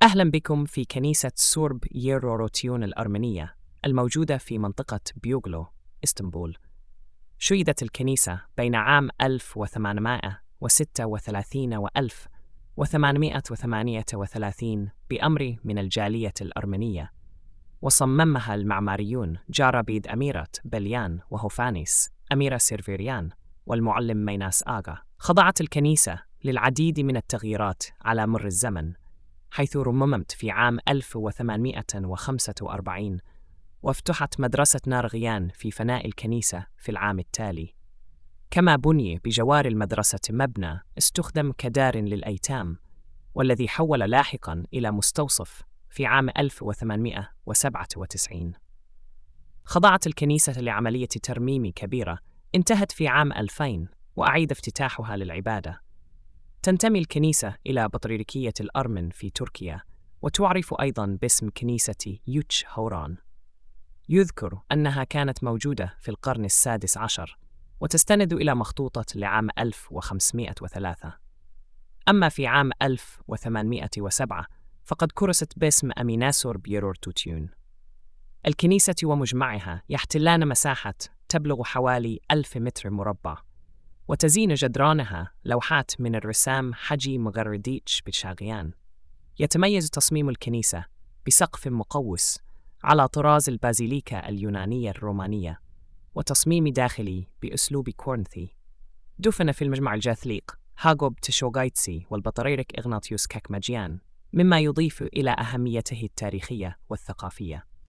أهلا بكم في كنيسة سورب ييروروتيون الأرمنية الموجودة في منطقة بيوغلو، إسطنبول. شيدت الكنيسة بين عام 1836 و 1838 بأمر من الجالية الأرمنية، وصممها المعماريون جاربيد أميرة بليان وهوفانيس أميرة سيرفيريان والمعلم ميناس آغا. خضعت الكنيسة للعديد من التغييرات على مر الزمن، حيث رممت في عام 1845 وافتتحت مدرسة نارغيان في فناء الكنيسة في العام التالي. كما بني بجوار المدرسة مبنى استخدم كدار للأيتام، والذي حول لاحقاً إلى مستوصف في عام 1897. خضعت الكنيسة لعملية ترميم كبيرة انتهت في عام 2000 وأعيد افتتاحها للعبادة. تنتمي الكنيسة إلى بطريركية الأرمن في تركيا، وتعرف أيضاً باسم كنيسة يوتش هوران. يذكر أنها كانت موجودة في القرن السادس عشر، وتستند إلى مخطوطة لعام 1503. أما في عام 1807 فقد كرست باسم أميناسور بيرورتوتيون. الكنيسة ومجمعها يحتلان مساحة تبلغ حوالي 1000 متر مربع، وتزين جدرانها لوحات من الرسام حجي مغرديتش بتشاغيان. يتميز تصميم الكنيسة بسقف مقوس على طراز البازيليكا اليونانية الرومانية، وتصميم داخلي بأسلوب كورنثي. دفن في المجمع الجاثليق هاغوب تشوغايتسي والبطريرك إغناطيوس كاكماجيان، مما يضيف إلى أهميته التاريخية والثقافية.